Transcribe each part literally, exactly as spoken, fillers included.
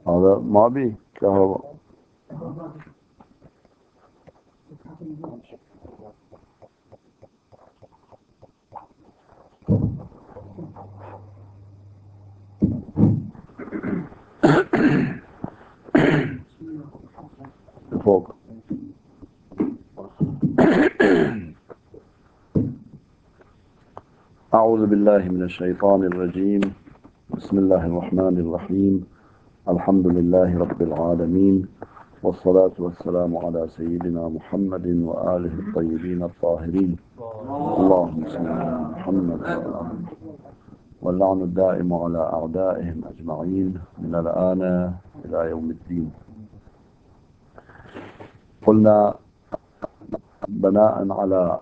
هذا ما بيه كهرباء. فوق. أعوذ بالله من الشيطان الرجيم. بسم الله الرحمن الرحيم. الحمد لله رب العالمين، والصلاة والسلام على سيدنا محمد وآله الطيبين الطاهرين. اللهم صل على محمد وآله، واللعن الدائم على أعدائهم أجمعين من الآن إلى يوم الدين. قلنا بناء على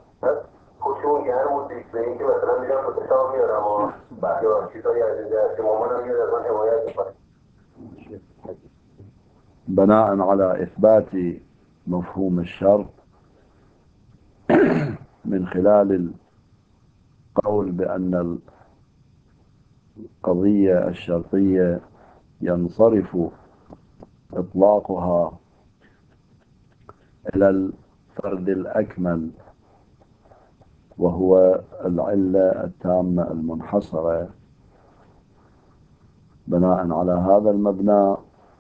بناء على إثبات مفهوم الشرط من خلال القول بأن القضية الشرطية ينصرف إطلاقها إلى الفرد الأكمل، وهو العلة التامة المنحصرة. بناء على هذا المبنى،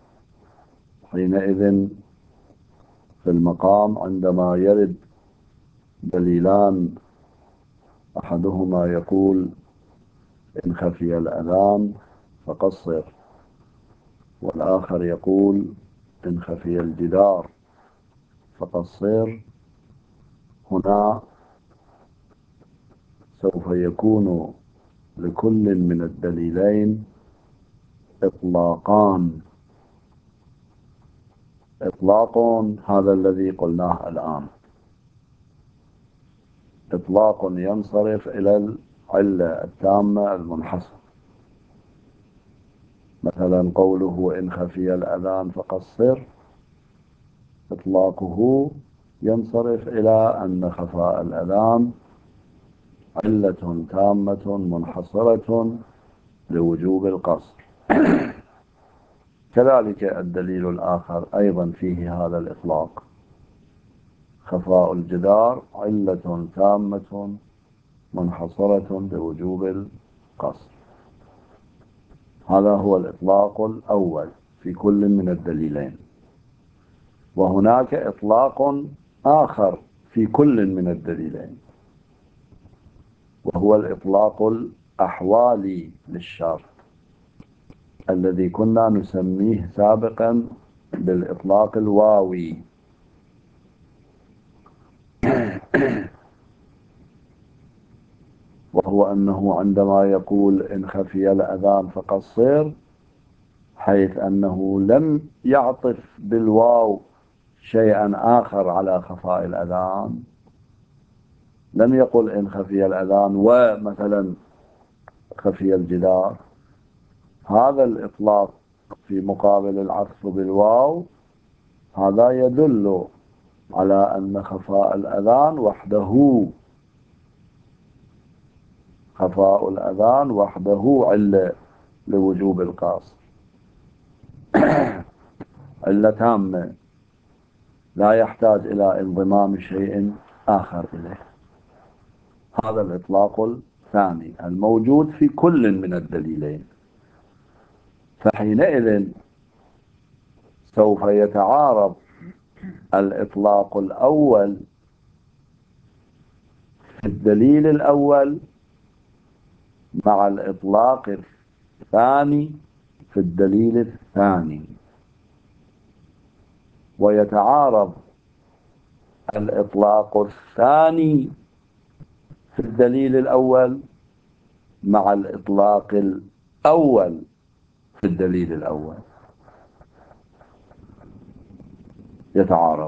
حينئذ في المقام عندما يرد دليلان، أحدهما يقول إن خفي الأذان فقصر، والآخر يقول إن خفي الجدار فقصر، هنا سوف يكون لكل من الدليلين إطلاقان. إطلاق هذا الذي قلناه الآن، إطلاق ينصرف إلى العلة التامة المنحصرة. مثلا قوله إن خفي الأذان فقصر، إطلاقه ينصرف إلى أن خفاء الأذان علة تامة منحصرة لوجوب القصر. كذلك الدليل الآخر أيضا فيه هذا الإطلاق: خفاء الجدار علة تامة منحصرة لوجوب القصر. هذا هو الإطلاق الأول في كل من الدليلين. وهناك إطلاق آخر في كل من الدليلين، وهو الإطلاق الأحوالي للشرط، الذي كنا نسميه سابقا بالإطلاق الواوي. وهو أنه عندما يقول إن خفي الأذان فقصر، حيث أنه لم يعطف بالواو شيئا آخر على خفاء الأذان، لم يقل إن خفي الأذان ومثلا خفي الجدار. هذا الإطلاق في مقابل العطف بالواو، هذا يدل على أن خفاء الأذان وحده خفاء الأذان وحده علة لوجوب القصر، علة تامة لا يحتاج إلى انضمام شيء آخر إليه. هذا الإطلاق الثاني الموجود في كل من الدليلين. فحينئذ سوف يتعارض الإطلاق الأول في الدليل الأول مع الإطلاق الثاني في الدليل الثاني، ويتعارض الإطلاق الثاني في الدليل الأول مع الإطلاق الأول في الدليل الأول. يتعارض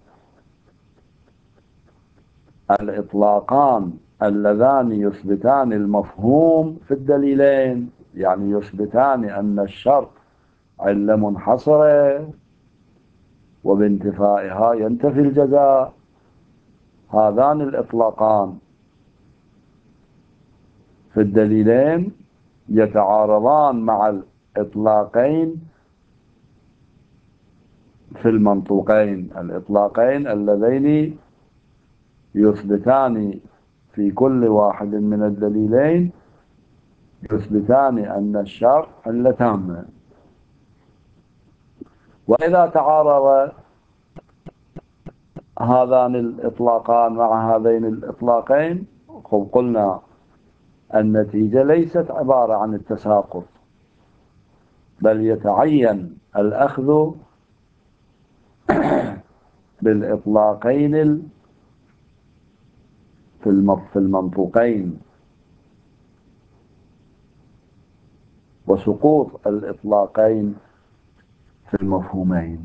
الإطلاقان اللذان يثبتان المفهوم في الدليلين، يعني يثبتان أن الشرط علة منحصرة وبانتفائها ينتفي الجزاء. هذان الإطلاقان في الدليلين يتعارضان مع الإطلاقين في المنطوقين الإطلاقين اللذين يثبتان في كل واحد من الدليلين، يثبتان أن الشرط علة تامة. وإذا تعارض هذان الإطلاقان مع هذين الإطلاقين، قلنا النتيجة ليست عبارة عن التساقط، بل يتعين الأخذ بالإطلاقين في المنطوقين، وسقوط الإطلاقين في المفهومين.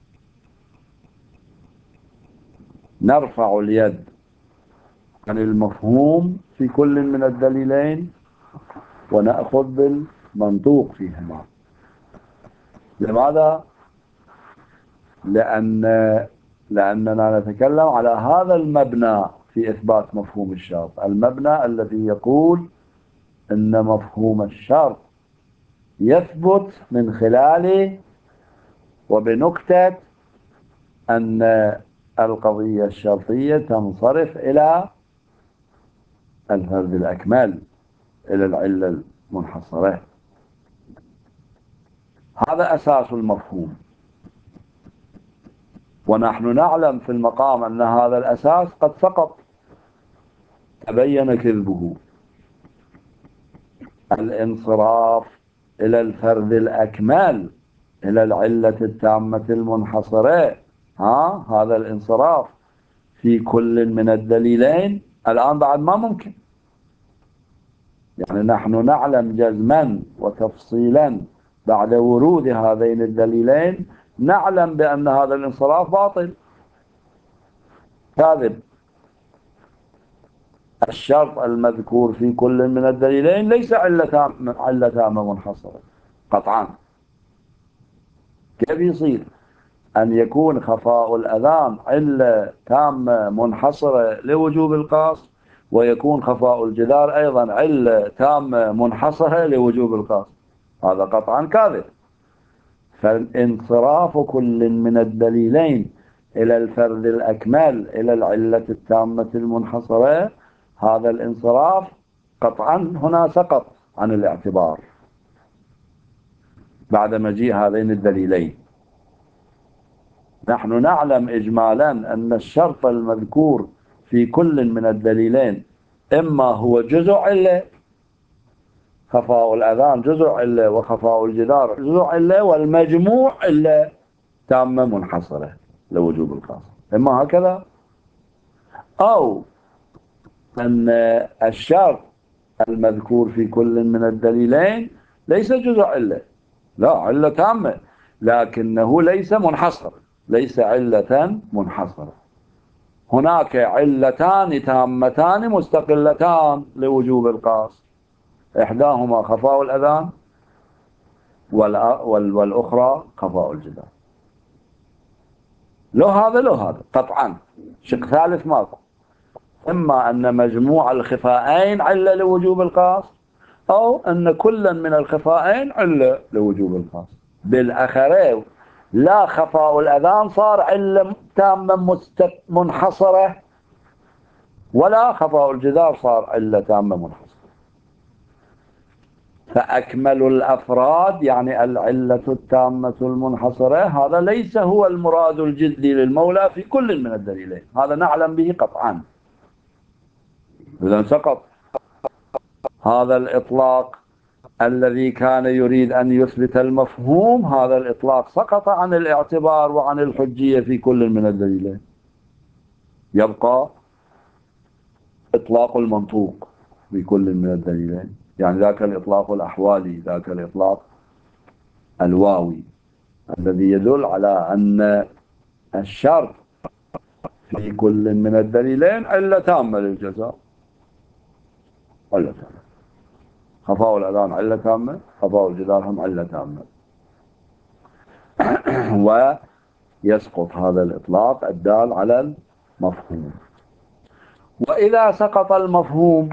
نرفع اليد عن المفهوم في كل من الدليلين ونأخذ بالمنطوق فيهما. لماذا؟ لأن لأننا نتكلم على هذا المبنى في إثبات مفهوم الشرط، المبنى الذي يقول إن مفهوم الشرط يثبت من خلال وبنكتة أن القضية الشرطية تنصرف إلى الفرد الأكمل، إلى العلة المنحصرة. هذا أساس المفهوم، ونحن نعلم في المقام أن هذا الأساس قد سقط، تبين كذبه. الانصراف إلى الفرد الأكمل، إلى العلة التامة المنحصرة، ها هذا الانصراف في كل من الدليلين الآن بعد ما ممكن. يعني نحن نعلم جزما وتفصيلا بعد ورود هذين الدليلين، نعلم بأن هذا الانصراف باطل كاذب. الشرط المذكور في كل من الدليلين ليس علة علة تامة منحصرة قطعا. كيف يصير أن يكون خفاء الأذان علة تامة منحصرة لوجوب القصد، ويكون خفاء الجدار أيضا علة تامة منحصرة لوجوب القصد؟ هذا قطعا كاذب. فانصراف كل من الدليلين إلى الفرد الأكمل، إلى العلة التامة المنحصرة، هذا الانصراف قطعا هنا سقط عن الاعتبار بعد مجيء هذين الدليلين. نحن نعلم إجمالا أن الشرط المذكور في كل من الدليلين إما هو جزء علة، خفاء الأذان جزء علة وخفاء الجدار جزء علة، والمجموع علة تامة منحصرة لوجوب القصد، إما هكذا، أو أن الشرط المذكور في كل من الدليلين ليس جزء علة، لا علة تامة، لكنه ليس منحصر، ليس علة منحصرة. هناك علتان تامتان مستقلتان لوجوب القصد، إحداهما خفاء الأذان والأخرى خفاء الجدار. لو هذا لو هذا قطعا، شق ثالث ماكو. إما أن مجموع الخفاءين علة لوجوب القصد، أو أن كلا من الخفاءين علة لوجوب القصد. بالأخير لا خفاء الأذان صار علة تامة منحصرة، ولا خفاء الجدار صار علة تامة منحصرة. فأكمل الأفراد يعني العلة التامة المنحصرة، هذا ليس هو المراد الجدي للمولى في كل من الدليلين، هذا نعلم به قطعا. إذن سقط هذا الإطلاق الذي كان يريد أن يثبت المفهوم، هذا الإطلاق سقط عن الاعتبار وعن الحجية في كل من الدليلين. يبقى إطلاق المنطوق في كل من الدليلين، يعني ذاك الإطلاق الأحوالي، ذاك الإطلاق الواوي الذي يدل على أن الشرط في كل من الدليلين علة تامة للجزاء، علة تامة. خفاء الأذان علة تامة، خفاء الجدار هم علة تامة. ويسقط هذا الإطلاق الدال على المفهوم. وإذا سقط المفهوم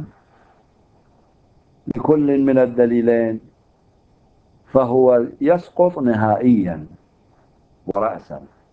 لكل من الدليلين فهو يسقط نهائيا ورأسا.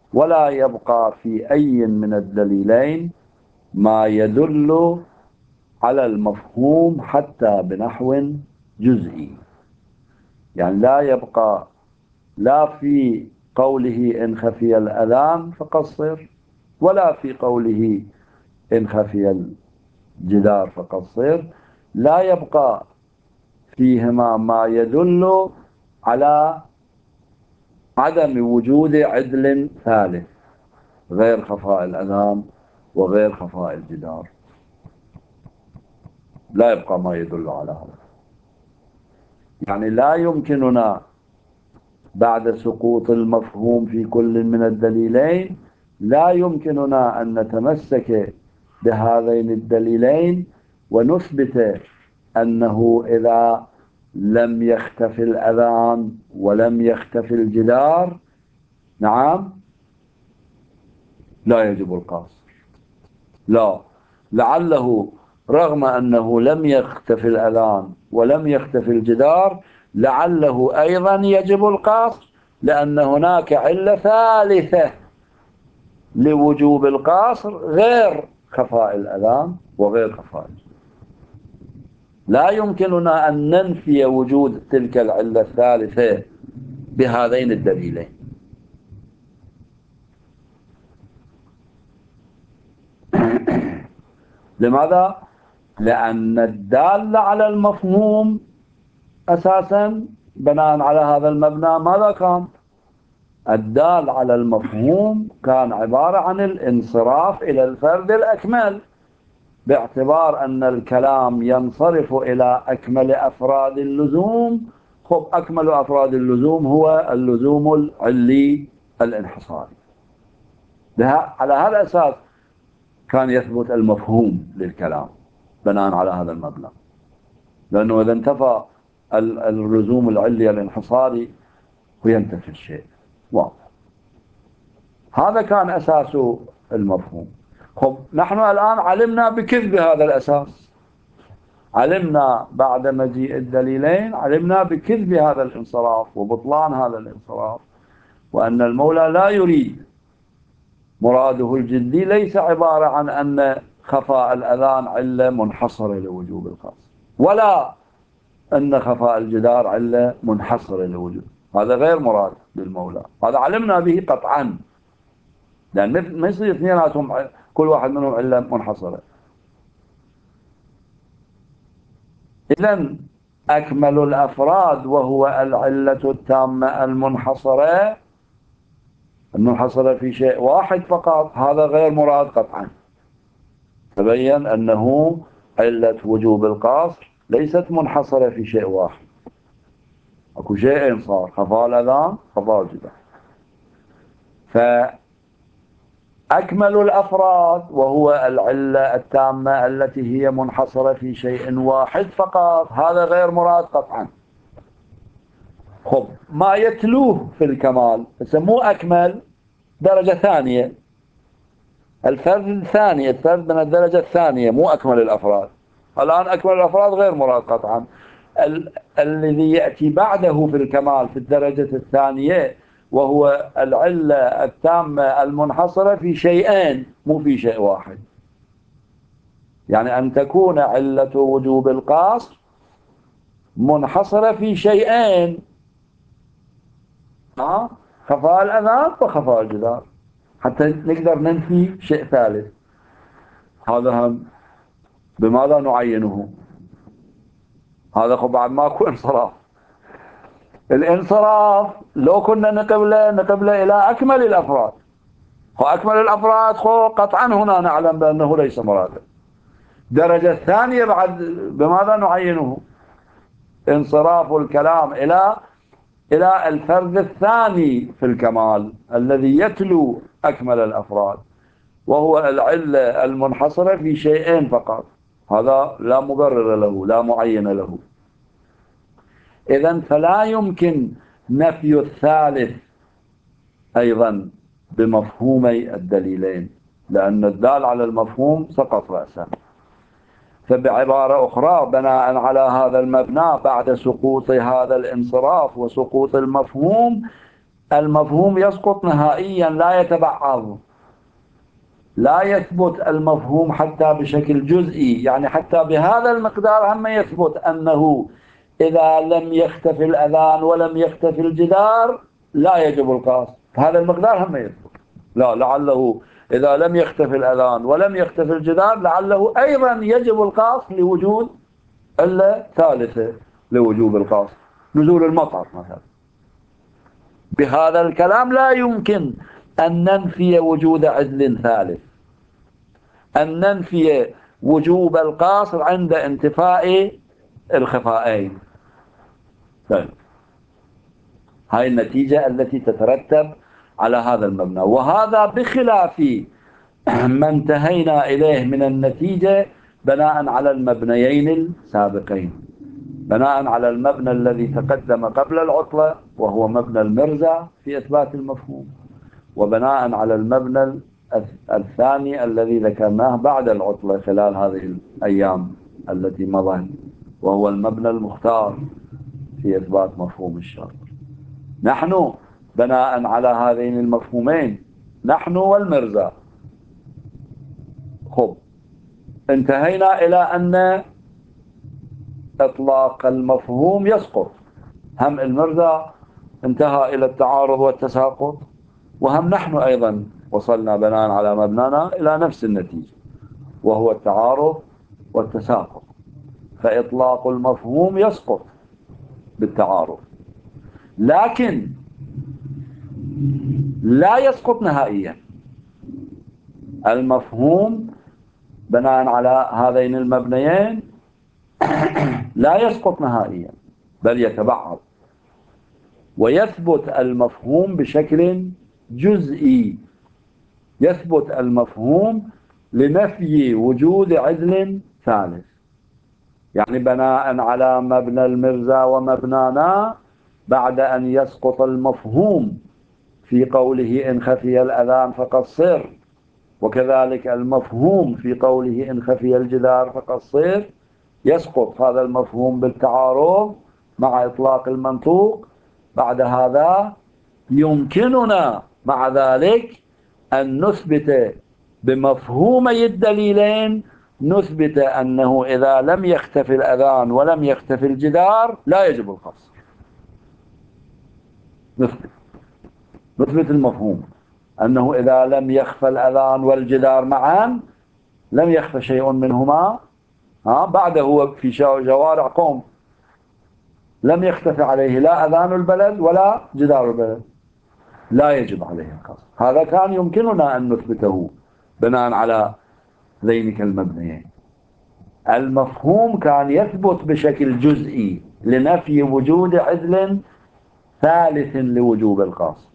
ولا يبقى في أي من الدليلين ما يدل على المفهوم حتى بنحو جزئي. يعني لا يبقى لا في قوله إن خفي الأذان فقصر، ولا في قوله إن خفي الجدار فقصر، لا يبقى فيهما ما يدل على عدم وجود عدل ثالث غير خفاء الأذان وغير خفاء الجدار. لا يبقى ما يدل على هذا. يعني لا يمكننا بعد سقوط المفهوم في كل من الدليلين، لا يمكننا أن نتمسك بهذين الدليلين ونثبت أنه إذا لم يختفي الأذان ولم يختفي الجدار، نعم، لا يجب القصر. لا، لعله رغم أنه لم يختفي الأذان ولم يختفي الجدار لعله أيضا يجب القصر، لأن هناك علة ثالثة لوجوب القصر غير خفاء الأذان وغير خفاء الجدار. لا يمكننا أن ننفي وجود تلك العلة الثالثة بهذين الدليلين. لماذا؟ لأن الدال على المفهوم أساسا بناء على هذا المبنى ماذا كان؟ الدال على المفهوم كان عبارة عن الانصراف إلى الفرد الأكمل، باعتبار أن الكلام ينصرف إلى أكمل أفراد اللزوم. خب أكمل أفراد اللزوم هو اللزوم العلي الانحصاري. على هذا الأساس كان يثبت المفهوم للكلام بناء على هذا المبنى، لأنه إذا انتفى اللزوم العلي الانحصاري وينتفي الشيء واضح. هذا كان أساس المفهوم. خب نحن الآن علمنا بكذب هذا الأساس، علمنا بعد مجيء الدليلين علمنا بكذب هذا الانصراف وبطلان هذا الانصراف، وأن المولى لا يريد، مراده الجدي ليس عبارة عن أن خفاء الأذان علة منحصرة لوجوب القصر، ولا أن خفاء الجدار علة منحصرة لوجوب. هذا غير مراد للمولى، هذا علمنا به قطعا، لأن ما يصير اثنيناتهم كل واحد منهم علة منحصرة. إذن أكمل الأفراد وهو العلة التامة المنحصرة المنحصرة في شيء واحد فقط، هذا غير مراد قطعا. تبين أنه علة وجوب القصر ليست منحصرة في شيء واحد، أكو شيئين صار: خفاء الأذان خفاء الجدار. فأكمل الأفراد وهو العلة التامة التي هي منحصرة في شيء واحد فقط، هذا غير مراد قطعا. خب ما يتلوه في الكمال يسموه أكمل درجة ثانية، الفرد الثاني، الفرد من الدرجة الثانية، مو أكمل الأفراد. الآن أكمل الأفراد غير مراد قطعا. ال الذي يأتي بعده في الكمال في الدرجة الثانية وهو العلة التامة المنحصرة في شيئين مو في شيء واحد. يعني أن تكون علة وجوب القصر منحصرة في شيئين: ها خفاء الأذان وخفاء الجدار، حتى نقدر ننفي شيء ثالث. هذا هم بماذا نعينه؟ هذا خب بعد ماكو انصراف. الانصراف لو كنا نقبله نقبله إلى أكمل الأفراد، هو أكمل الأفراد خو قطعا هنا نعلم بأنه ليس مرادا. درجة ثانية بعد بماذا نعينه؟ انصراف الكلام إلى إلى الفرد الثاني في الكمال الذي يتلو أكمل الأفراد، وهو العلة المنحصرة في شيئين فقط. هذا لا مبرر له، لا معين له. إذن فلا يمكن نفي الثالث أيضا بمفهومي الدليلين، لأن الدال على المفهوم سقط رأسا. فبعبارة أخرى بناء على هذا المبنى بعد سقوط هذا الانصراف وسقوط المفهوم المفهوم يسقط نهائيا، لا يتبعض، لا يثبت المفهوم حتى بشكل جزئي. يعني حتى بهذا المقدار هم يثبت أنه إذا لم يختفي الأذان ولم يختفي الجدار لا يجب القاص. هذا المقدار هم يثبت. لا، لعله إذا لم يختفي الأذان ولم يختفي الجدار لعله أيضا يجب القاص لوجود إلا ثالثة لوجوب القاص، نزول المطر مثلا. بهذا الكلام لا يمكن أن ننفي وجود عدل ثالث، أن ننفي وجوب القاصر عند انتفاء الخفائين. طيب، هاي النتيجة التي تترتب على هذا المبنى، وهذا بخلاف ما انتهينا إليه من النتيجة بناء على المبنيين السابقين، بناء على المبنى الذي تقدم قبل العطلة وهو مبنى المرزا في إثبات المفهوم، وبناء على المبنى الثاني الذي ذكرناه بعد العطلة خلال هذه الأيام التي مضت، وهو المبنى المختار في إثبات مفهوم الشرط. نحن بناء على هذين المفهومين، نحن والمرزا، خب انتهينا إلى أن إطلاق المفهوم يسقط. هم المرزا انتهى إلى التعارض والتساقط، وهم نحن أيضا وصلنا بناء على مبنانا إلى نفس النتيجة وهو التعارض والتساقط. فإطلاق المفهوم يسقط بالتعارض، لكن لا يسقط نهائيا. المفهوم بناء على هذين المبنيين لا يسقط نهائيا، بل يتبعض، ويثبت المفهوم بشكل جزئي. يثبت المفهوم لنفي وجود عدل ثالث. يعني بناء على مبنى المرزا ومبنانا، بعد أن يسقط المفهوم في قوله إن خفي الأذان فقصر، وكذلك المفهوم في قوله إن خفي الجدار فقصر، يسقط هذا المفهوم بالتعارض مع إطلاق المنطوق. بعد هذا يمكننا مع ذلك أن نثبت بمفهومي الدليلين، نثبت أنه إذا لم يختفي الأذان ولم يختفي الجدار لا يجب القصر. نثبت نثبت المفهوم أنه إذا لم يخفى الأذان والجدار معا، لم يخفى شيء منهما، ها بعد هو في شوارع قوم لم يختفي عليه لا أذان البلد ولا جدار البلد، لا يجب عليه القصر. هذا كان يمكننا أن نثبته بناء على ذينك المبنيين. المفهوم كان يثبت بشكل جزئي لنفي وجود عدل ثالث لوجوب القصر.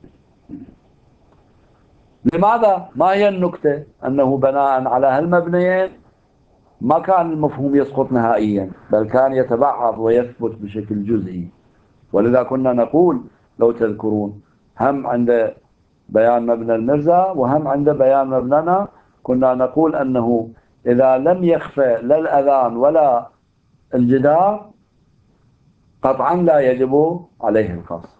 لماذا؟ ما هي النكتة؟ أنه بناء على هالمبنيين ما كان المفهوم يسقط نهائيا، بل كان يتبعض ويثبت بشكل جزئي. ولذا كنا نقول لو تذكرون هم عند بيان مبنى المرزا وهم عند بيان مبنانا، كنا نقول أنه إذا لم يخفى لا الأذان ولا الجدار قطعا لا يجب عليه القصر.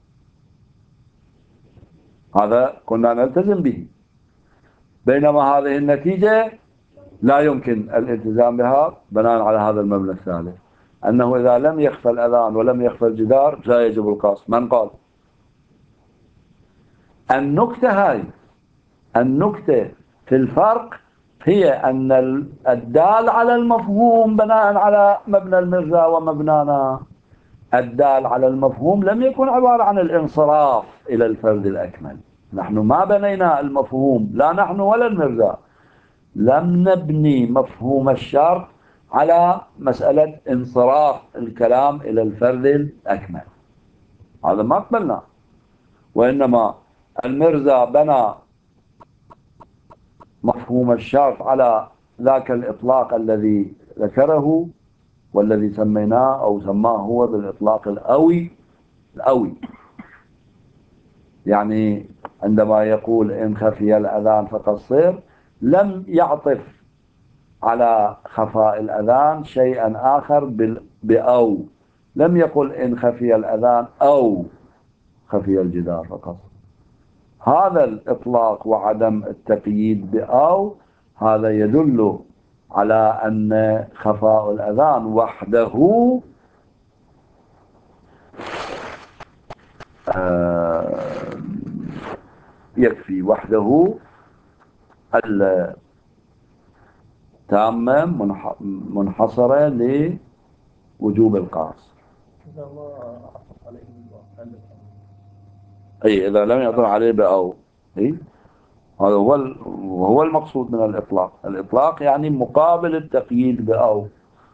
هذا كنا نلتزم به، بينما هذه النتيجة لا يمكن الالتزام بها بناء على هذا المبنى الثالث، أنه إذا لم يخفى الأذان ولم يخفى الجدار لا يجب القصر. من قال؟ النكتة هاي، النكتة في الفرق هي أن الدال على المفهوم بناء على مبنى المرزا ومبنانا، الدال على المفهوم لم يكن عبارة عن الانصراف إلى الفرد الأكمل. نحن ما بنينا المفهوم، لا نحن ولا المرزا، لم نبني مفهوم الشرط على مسألة انصراف الكلام إلى الفرد الأكمل، هذا ما قبلنا. وإنما المرزا بنى مفهوم الشرط على ذاك الإطلاق الذي ذكره والذي سميناه أو سماه هو بالإطلاق الأوي. الأوي يعني عندما يقول إن خفي الأذان فقصر، لم يعطف على خفاء الأذان شيئا آخر بأو، لم يقل إن خفي الأذان أو خفي الجدار فقط. هذا الإطلاق وعدم التقييد بأو هذا يدل على أن خفاء الأذان وحده آه يكفي، وحده التامة منحصرة لوجوب القاصر. أي إذا لم يطلع عليه بأو، أي هذا هو هو المقصود من الإطلاق. الإطلاق يعني مقابل التقييد بأو،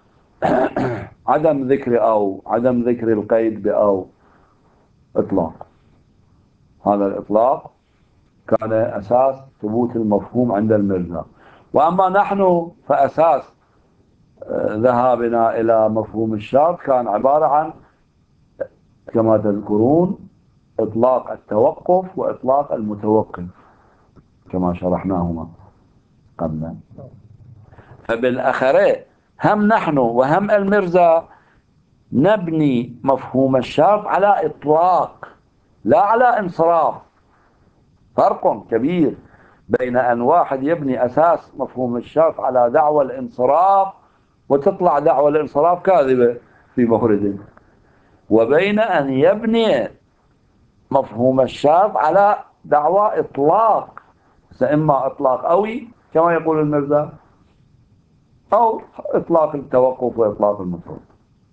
عدم ذكر أو، عدم ذكر القيد بأو، إطلاق. هذا الإطلاق كان أساس ثبوت المفهوم عند المرزا. وأما نحن فأساس ذهابنا إلى مفهوم الشرط كان عبارة عن كما تذكرون إطلاق التوقف وإطلاق المتوقف كما شرحناهما قبلا. فبالأخرة هم نحن وهم المرزا نبني مفهوم الشرط على إطلاق لا على انصراف. فرق كبير بين أن واحد يبني أساس مفهوم الشرط على دعوى الانصراف وتطلع دعوى الانصراف كاذبة في مفرد، وبين أن يبني مفهوم الشرط على دعوى إطلاق، إما إطلاق أوي كما يقول المرزا أو إطلاق التوقف وإطلاق المفروض.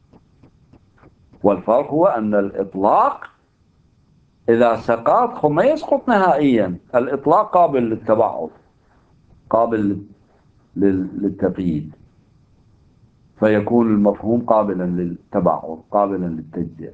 والفرق هو أن الإطلاق إذا سقط ما يسقط نهائيا. الإطلاق قابل للتبعض، قابل للتقييد، فيكون المفهوم قابلا للتبعض، قابلا للتجزئة.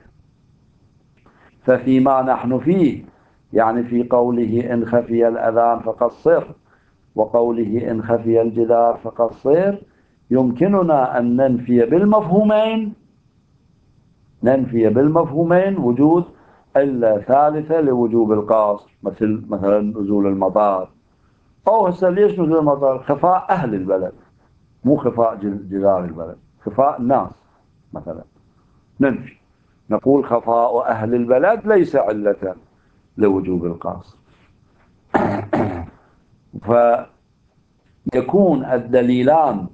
ففيما نحن فيه يعني في قوله إن خفي الأذان فقصر وقوله إن خفي الجدار فقصر يمكننا أن ننفي بالمفهومين ننفي بالمفهومين وجود إلا ثالثة لوجوب القاصر، مثل مثلا نزول المطار. أو هسه ليش نزول المطار؟ خفاء أهل البلد، مو خفاء جدار البلد، خفاء الناس مثلا. ننفي نقول خفاء أهل البلد ليس علة لوجوب القاصر. فيكون الدليلان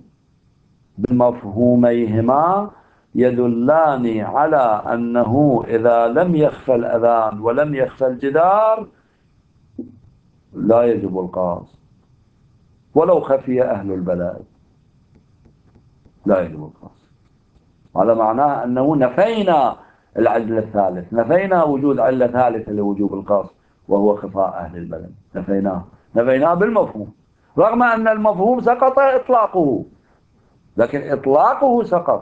بمفهوميهما يدلان على أنه إذا لم يخفى الأذان ولم يخفى الجدار لا يجب القاصر، ولو خفي أهل البلد لا يجب القاصر. على معناه أنه نفينا العلة الثالث، نفينا وجود علة ثالثة لوجوب القاصر وهو خفاء أهل البلد، نفيناه نفيناه بالمفهوم، رغم أن المفهوم سقط إطلاقه، لكن إطلاقه سقط،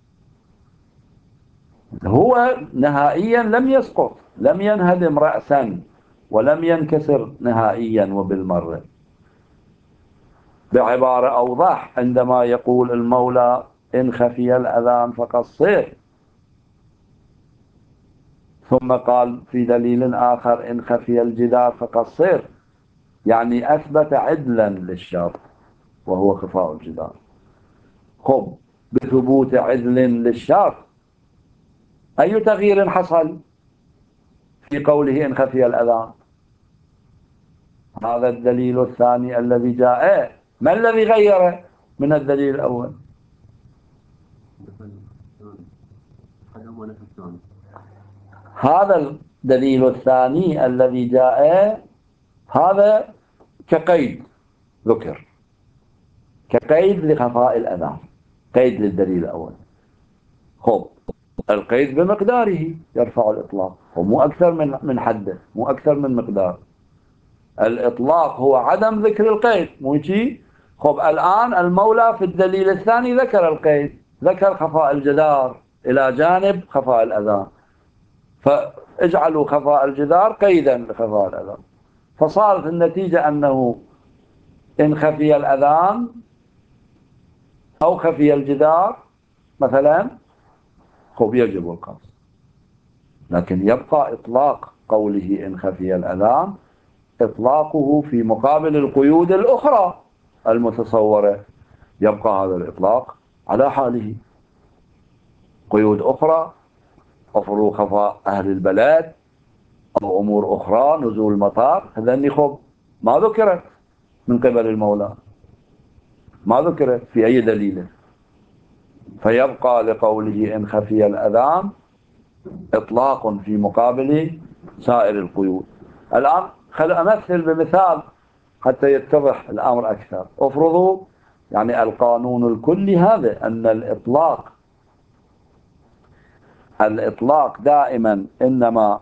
هو نهائيا لم يسقط، لم ينهدم رأسا ولم ينكسر نهائيا وبالمرة. بعبارة أوضح عندما يقول المولى إن خفي الأذان فقصر، ثم قال في دليل آخر إن خفي الجدار فقصر، يعني أثبت عدلا للشرط وهو خفاء الجدار. خب بثبوت عدل للشرط أي تغيير حصل في قوله إن خفي الأذان؟ هذا الدليل الثاني الذي جاء، ما الذي غيره من الدليل الأول؟ هذا الدليل الثاني الذي جاء هذا كقيد ذكر، كقيد لخفاء الأذان، قيد للدليل الأول. خب القيد بمقداره يرفع الإطلاق، ومو أكثر من من حده، مو أكثر من مقدار. الإطلاق هو عدم ذكر القيد، مو شيء. خب الآن المولى في الدليل الثاني ذكر القيد، ذكر خفاء الجدار إلى جانب خفاء الأذان، فاجعلوا خفاء الجدار قيدا لخفاء الأذان، فصارت النتيجة أنه إن خفي الأذان أو خفي الجدار مثلا خب يجب القصر. لكن يبقى إطلاق قوله إن خفي الأذان إطلاقه في مقابل القيود الأخرى المتصورة، يبقى هذا الإطلاق على حاله. قيود أخرى أفروا خفاء أهل البلد أو أمور أخرى نزول مطار، هذا النخب ما ذكرت من قبل المولى، ما ذكرت في أي دليل. فيبقى لقوله إن خفي الأذان إطلاق في مقابل سائر القيود. الآن خل أمثل بمثال حتى يتضح الأمر أكثر. افرضوا يعني القانون الكلي هذا أن الإطلاق الإطلاق دائما إنما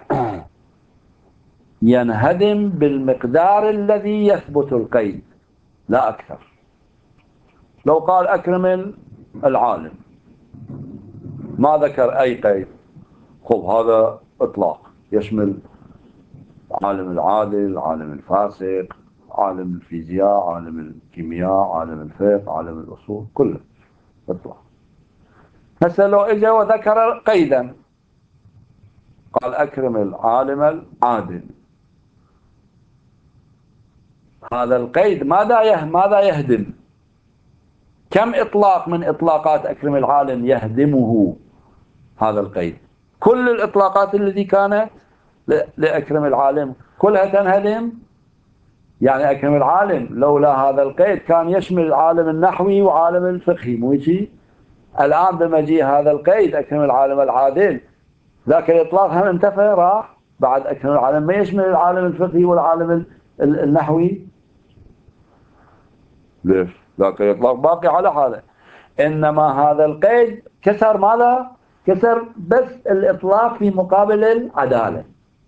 ينهدم بالمقدار الذي يثبت القيد لا أكثر. لو قال أكرم العالم ما ذكر أي قيد، خب هذا إطلاق يشمل عالم العادل، عالم الفاسق، عالم الفيزياء، عالم الكيمياء، عالم الفقه، عالم الأصول، كله إطلاق. هسه لو إجا وذكر قيدا قال أكرم العالم العادل، هذا القيد ماذا ماذا يهدم؟ كم إطلاق من إطلاقات أكرم العالم يهدمه هذا القيد؟ كل الإطلاقات التي كانت لأكرم العالم كلها تنهدم. يعني أكرم العالم لولا هذا القيد كان يشمل العالم النحوي وعالم الفقهي، مو شيء. الآن بمجيء هذا القيد أكرم العالم العادل، ذاك الإطلاق هم انتفى راح، بعد أكرم العالم ما يشمل العالم الفقهي والعالم النحوي. ليش؟ ذاك الإطلاق باقي على حاله. إنما هذا القيد كسر ماذا؟ كسر بس الإطلاق في مقابل العدالة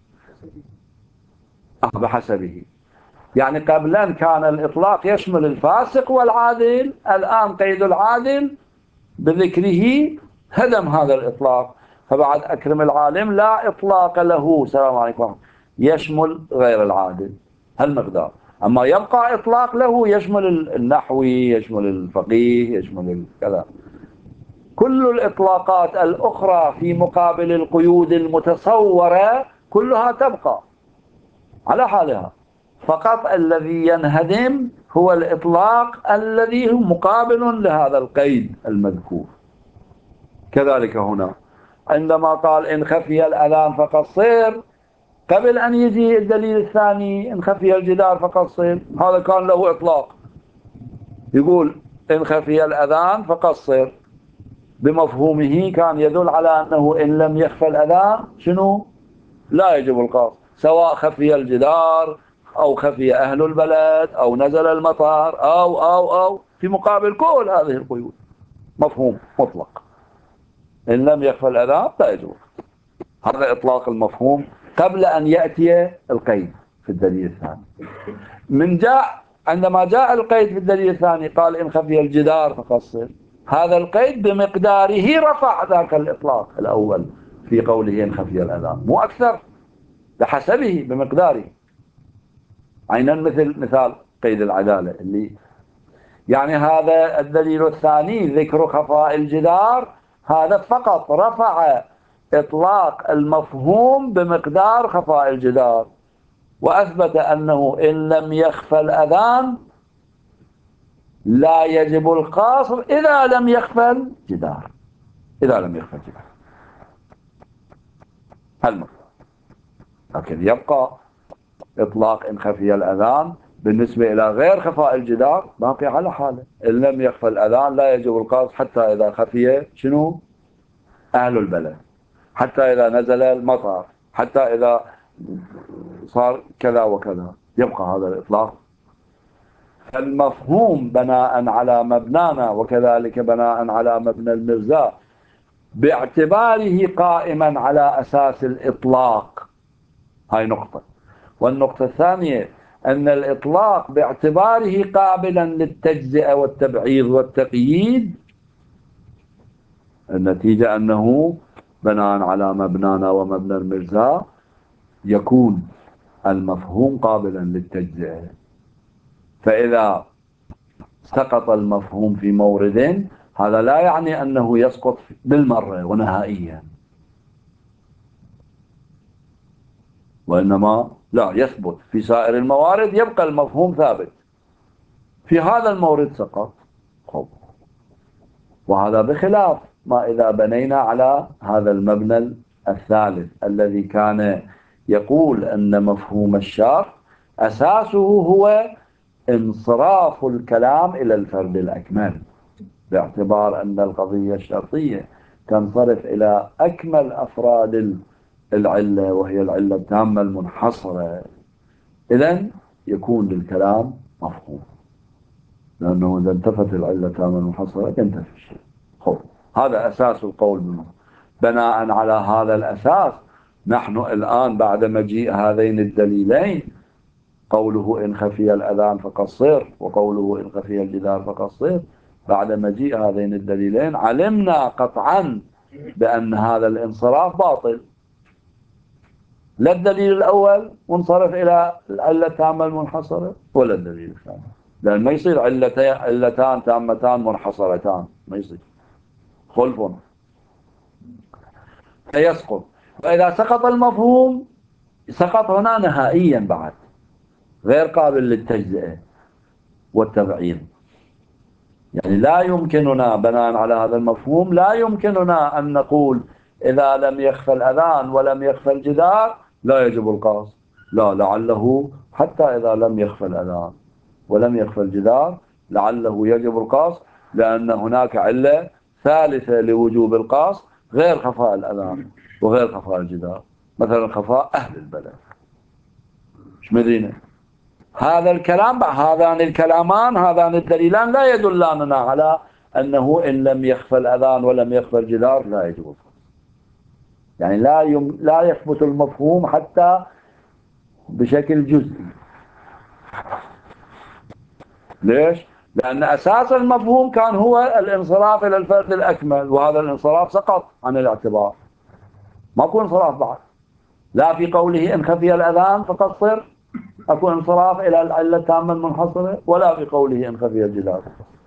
بحسبه. يعني قبلا كان الإطلاق يشمل الفاسق والعادل، الآن قيد العادل بذكره هدم هذا الإطلاق. فبعد أكرم العالم لا إطلاق له، السلام عليكم، يشمل غير العادل هالمقدار. أما يبقى إطلاق له يشمل النحوي، يشمل الفقيه، يشمل كذا. كل الإطلاقات الأخرى في مقابل القيود المتصورة كلها تبقى على حالها، فقط الذي ينهدم هو الإطلاق الذي هو مقابل لهذا القيد المذكور. كذلك هنا عندما قال إن خفي الأذان فقصر، قبل أن يجي الدليل الثاني إن خفي الجدار فقصر، هذا كان له إطلاق، يقول إن خفي الأذان فقصر، بمفهومه كان يدل على أنه إن لم يخفى الأذان شنو؟ لا يجب القصر، سواء خفي الجدار أو خفي أهل البلد أو نزل المطر أو أو أو في مقابل كل هذه القيود، مفهوم مطلق. إن لم يخفى الأذان لا يجب. هذا إطلاق المفهوم قبل أن يأتي القيد في الدليل الثاني. من جاء عندما جاء القيد في الدليل الثاني قال إن خفي الجدار فقصر، هذا القيد بمقداره رفع ذاك الإطلاق الأول في قوله إن خفي الأذان، مو أكثر، بحسبه بمقداره. عينا مثل مثال قيد العدالة اللي يعني هذا الدليل الثاني ذكر خفاء الجدار، هذا فقط رفع إطلاق المفهوم بمقدار خفاء الجدار، وأثبت أنه إن لم يخفى الأذان لا يجب القصر إذا لم يخفى الجدار، إذا لم يخفى الجدار هالمقدار. لكن يبقى إطلاق إن خفي الأذان بالنسبة إلى غير خفاء الجدار باقي على حاله. إن لم يخفى الأذان لا يجب القصر حتى إذا خفي شنو؟ أهل البلد، حتى إذا نزل المطر، حتى إذا صار كذا وكذا، يبقى هذا الإطلاق. المفهوم بناء على مبنانا وكذلك بناء على مبنى المرزا باعتباره قائما على أساس الإطلاق، هاي نقطة. والنقطة الثانية أن الإطلاق باعتباره قابلا للتجزئة والتبعيض والتقييد، النتيجة أنه بناء على مبنانا ومبنى المرزا يكون المفهوم قابلا للتجزئة. فإذا سقط المفهوم في مورد هذا لا يعني أنه يسقط بالمرة ونهائيا، وإنما لا يثبت في سائر الموارد، يبقى المفهوم ثابت، في هذا المورد سقط. وهذا بخلاف ما إذا بنينا على هذا المبنى الثالث الذي كان يقول أن مفهوم الشرط أساسه هو انصراف الكلام إلى الفرد الأكمل، باعتبار أن القضية الشرطية تنصرف إلى أكمل أفراد العلة وهي العلة التامة المنحصرة. إذن يكون للكلام مفهوم، لأنه إذا انتفت العلة التامة المنحصرة ينتفي الشيء. خب هذا أساس القول بالمفهوم. بناء على هذا الأساس نحن الآن بعد مجيء هذين الدليلين، قوله إن خفي الأذان فقصر وقوله إن خفي الجدار فقصر، بعد مجيء هذين الدليلين علمنا قطعا بأن هذا الانصراف باطل. لا الدليل الأول منصرف إلى العلة التامة المنحصرة ولا الدليل الثاني، لأن ما يصير علتان علتان تامتان منحصرتان، ما يصير، خلف فيسقط. وإذا سقط المفهوم سقط هنا نهائيا بعد، غير قابل للتجزئة والتبعيض. يعني لا يمكننا بناء على هذا المفهوم لا يمكننا أن نقول إذا لم يخفى الأذان ولم يخفى الجدار لا يجب القاص، لا، لعله حتى إذا لم يخفى الأذان ولم يخفى الجدار لعله يجب القاص، لأن هناك علة ثالثة لوجوب القاص غير خفاء الأذان وغير خفاء الجدار، مثلا خفاء أهل البلد مش مدينة. هذا الكلام هذان الكلامان هذان الدليلان لا يدلاننا على أنه إن لم يخفى الأذان ولم يخفى الجدار لا يجب القاص. يعني لا يم لا يثبت المفهوم حتى بشكل جزئي. ليش؟ لأن أساس المفهوم كان هو الانصراف إلى الفرد الأكمل، وهذا الانصراف سقط عن الاعتبار، ماكو انصراف بعد، لا في قوله إن خفي الأذان فقصر أكو انصراف إلى العلة التامة المنحصرة، ولا في قوله إن خفي الجدار.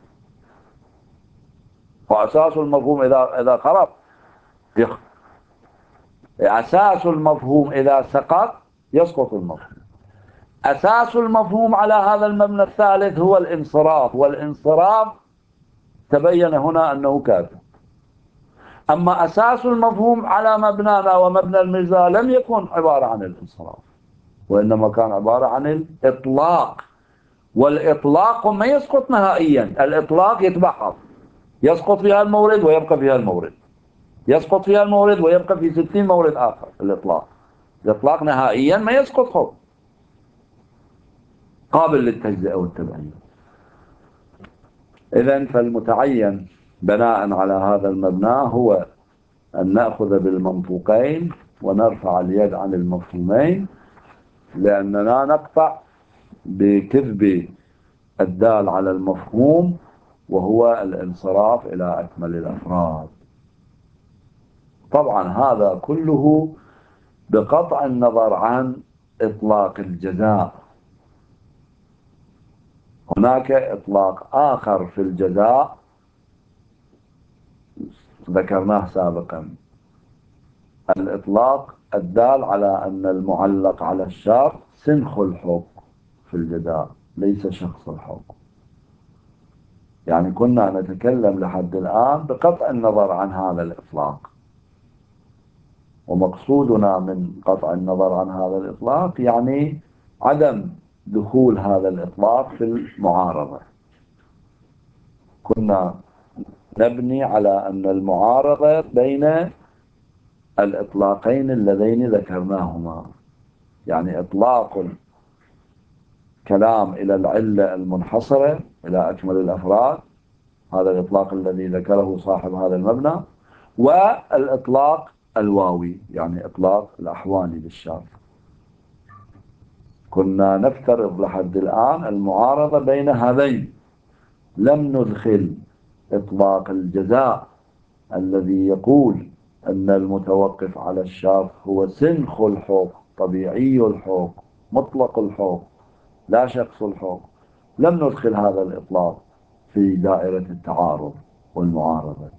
فأساس المفهوم إذا إذا خرب يخ... أساس المفهوم إذا سقط يسقط المفهوم. أساس المفهوم على هذا المبنى الثالث هو الانصراف، والانصراف تبين هنا أنه كافر. أما أساس المفهوم على مبنانا ومبنى المرزا لم يكن عبارة عن الانصراف، وإنما كان عبارة عن الإطلاق، والإطلاق ما يسقط نهائيا، الإطلاق يتبعض، يسقط فيها المورد ويبقى فيها المورد، يسقط فيها المورد ويبقى في ستين مورد آخر. الإطلاق الإطلاق نهائيا ما يسقط، خب قابل للتجزئة والتبعية. إذن فالمتعين بناء على هذا المبنى هو أن نأخذ بالمنطوقين ونرفع اليد عن المفهومين، لأننا نقطع بكذب الدال على المفهوم وهو الانصراف إلى أكمل الأفراد. طبعا هذا كله بقطع النظر عن إطلاق الجزاء. هناك إطلاق آخر في الجزاء ذكرناه سابقا، الإطلاق الدال على أن المعلق على الشرط سنخ الحكم في الجزاء ليس شخص الحكم. يعني كنا نتكلم لحد الآن بقطع النظر عن هذا الإطلاق، ومقصودنا من قطع النظر عن هذا الإطلاق يعني عدم دخول هذا الإطلاق في المعارضة. كنا نبني على أن المعارضة بين الإطلاقين اللذين ذكرناهما، يعني إطلاق كلام إلى العلة المنحصرة إلى أكمل الأفراد، هذا الإطلاق الذي ذكره صاحب هذا المبنى، والإطلاق الواوي يعني إطلاق الأحواني بالشرط. كنا نفترض لحد الآن المعارضة بين هذين، لم ندخل إطلاق الجزاء الذي يقول أن المتوقف على الشرط هو سنخ الحكم طبيعي الحكم مطلق الحكم لا شخص الحكم، لم ندخل هذا الإطلاق في دائرة التعارض والمعارضة.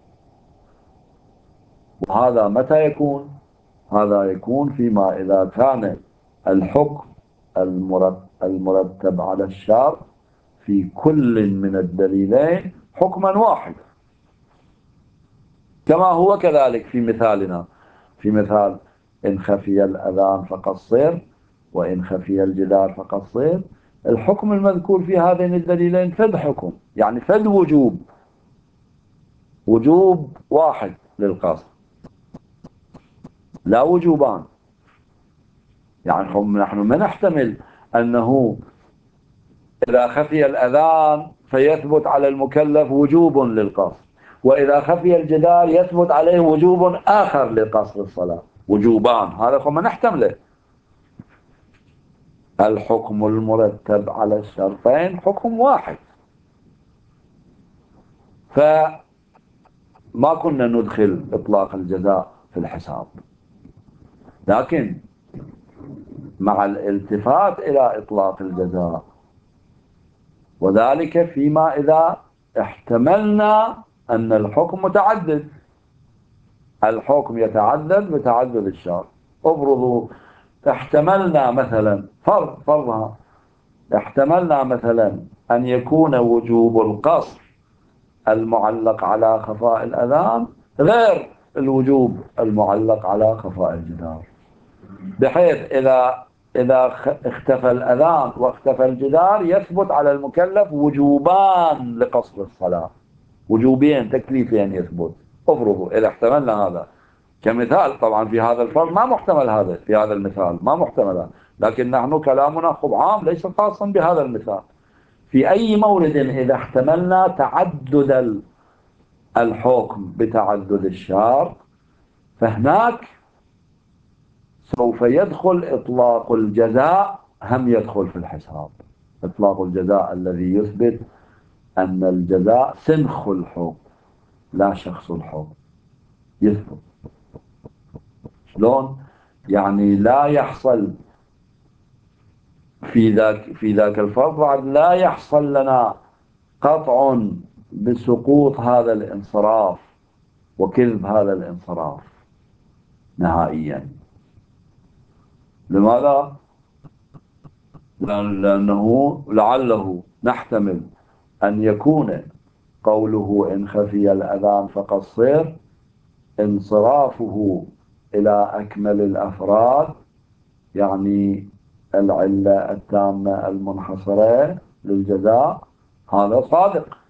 وهذا متى يكون؟ هذا يكون فيما إذا كان الحكم المرتب على الشرط في كل من الدليلين حكما واحدا، كما هو كذلك في مثالنا، في مثال إن خفي الأذان فقصر، وإن خفي الجدار فقصر. الحكم المذكور في هذين الدليلين فد حكم، يعني فد وجوب، وجوب واحد للقصر، لا وجوبان. يعني نحن ما نحتمل أنه إذا خفي الأذان فيثبت على المكلف وجوب للقصر، وإذا خفي الجدار يثبت عليه وجوب آخر لقصر الصلاة، وجوبان. هذا ما نحتمله. الحكم المرتب على الشرطين حكم واحد. فما كنا ندخل إطلاق الجزاء في الحساب، لكن مع الالتفات إلى إطلاق الجزاء، وذلك فيما إذا احتملنا أن الحكم متعدد. الحكم يتعدد بتعدد الشرط. افرضوا احتملنا مثلا فرض فرضها احتملنا مثلا أن يكون وجوب القصر المعلق على خفاء الأذان غير الوجوب المعلق على خفاء الجدار، بحيث إذا إذا اختفى الأذان واختفى الجدار يثبت على المكلف وجوبان لقصر الصلاة، وجوبين تكليفين يثبت. افرضوا إذا احتملنا هذا كمثال، طبعا في هذا الفرض ما محتمل، هذا في هذا المثال ما محتمل، لكن نحن كلامنا خب عام ليس خاصا بهذا المثال. في أي مورد إذا احتملنا تعدد الحكم بتعدد الشرط، فهناك سوف يدخل إطلاق الجزاء، هم يدخل في الحساب. إطلاق الجزاء الذي يثبت أن الجزاء سنخ الحكم لا شخص الحكم يثبت. شلون؟ يعني لا يحصل في ذاك في ذاك الفرض بعد لا يحصل لنا قطع بسقوط هذا الانصراف وكذب هذا الانصراف نهائيا. لماذا؟ لأنه لعله نحتمل أن يكون قوله إن خفي الأذان فقصر انصرافه إلى أكمل الأفراد، يعني العلة التامة المنحصرة للجزاء، هذا صادق.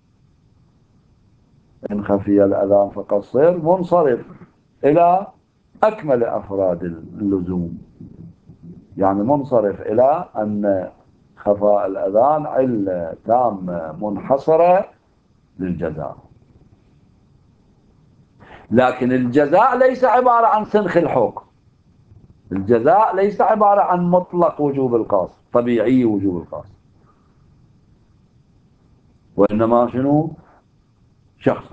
إن خفي الأذان فقصر منصرف إلى أكمل أفراد اللزوم، يعني منصرف إلى أن خفاء الأذان علة تامة منحصرة للجزاء. لكن الجزاء ليس عبارة عن سنخ الحكم. الجزاء ليس عبارة عن مطلق وجوب القصر، طبيعي وجوب القصر، وإنما شنو؟ شخص.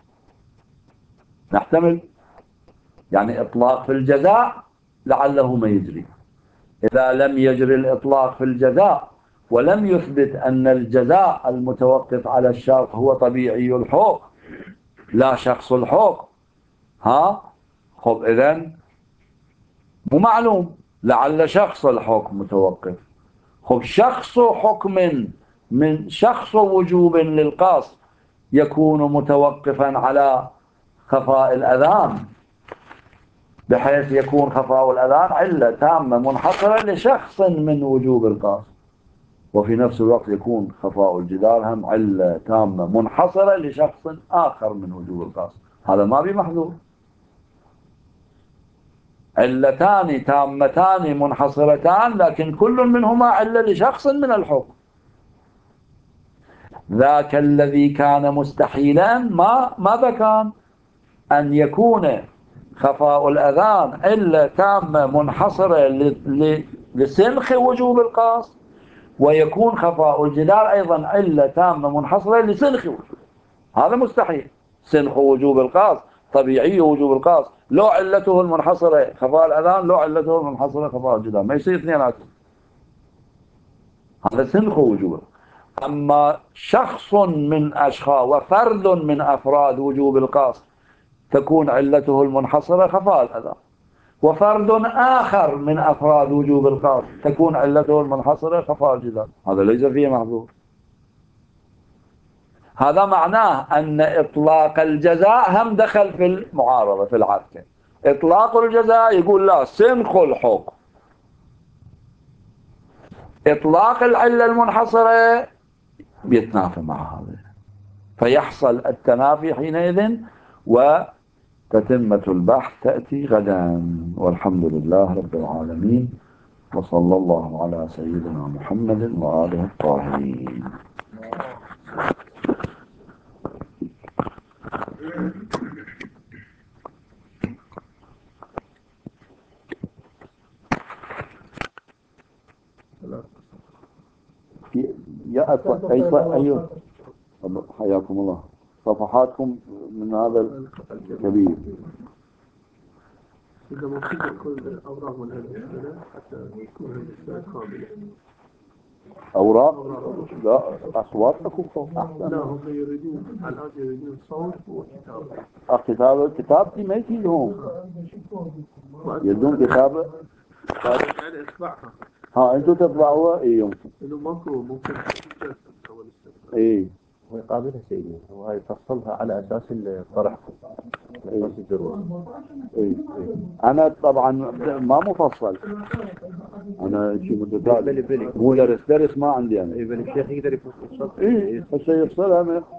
نحتمل يعني إطلاق في الجزاء لعله ما يجري. إذا لم يجري الإطلاق في الجزاء ولم يثبت أن الجزاء المتوقف على الشرط هو طبيعي الحكم لا شخص الحكم، ها خب إذن مو معلوم، لعل شخص الحكم متوقف. خب شخص حكم من شخص وجوب للقصد يكون متوقفا على خفاء الأذان، بحيث يكون خفاء الأذان علة تامة منحصرة لشخص من وجوب القصد، وفي نفس الوقت يكون خفاء الجدار هم علة تامة منحصرة لشخص آخر من وجوب القصد. هذا ما بمحذور. علتان تامتان منحصرتان، لكن كل منهما علة لشخص من الحكم. ذاك الذي كان مستحيلا ما ماذا كان؟ أن يكون خفاء الأذان علة تامة منحصرة لسنخ وجوب القصد، ويكون خفاء الجدار أيضا علة تامة منحصرة لسنخ وجوب. هذا مستحيل. سنخ وجوب القصد طبيعي وجوب القصد لو علته المنحصرة خفاء الأذان، لو علته المنحصرة خفاء الجدار، ما يصير اثنيناتهم. هذا سنخ وجوب. أما شخص من أشخاص وفرد من أفراد وجوب القصد تكون علته المنحصرة خفاء الأذان، وفرد آخر من أفراد وجوب القصد تكون علته المنحصرة خفاء الجدار. هذا ليس فيه محظور. هذا معناه أن إطلاق الجزاء هم دخل في المعارضة في العركة، إطلاق الجزاء يقول لا سنخ الحكم. إطلاق العلة المنحصرة بيتنافى مع هذا، فيحصل التنافي حينئذ، وتتمة البحث تأتي غدا. والحمد لله رب العالمين، وصلى الله على سيدنا محمد وآله الطاهرين. يا أيوة أيوة، حياكم الله. صفحاتكم من هذا الكبير. إذا ممكن كل أوراق من هذه السنة حتى تكون هذه السنة كاملة. أوراق؟ لا، أصوات تكون أحسن. لا، هم يريدون الآن يريدون صوت وكتابة. الكتابة كتابتي ما يفيدهم، يدون كتابة. يعني اطبعها. ها أنتوا تطبعوها؟ إيه يمكن. إنه ماكو ممكن. إيه. ويقابلها سيدي وهي تفصلها على أساس الطرح، على أساس الدروس. إيه. أنا طبعا ما مفصل، أنا شيء متتابع، مو درس درس ما عندي أنا. إيه الشيخ يقدر يفصل. إيه هسه يفصلها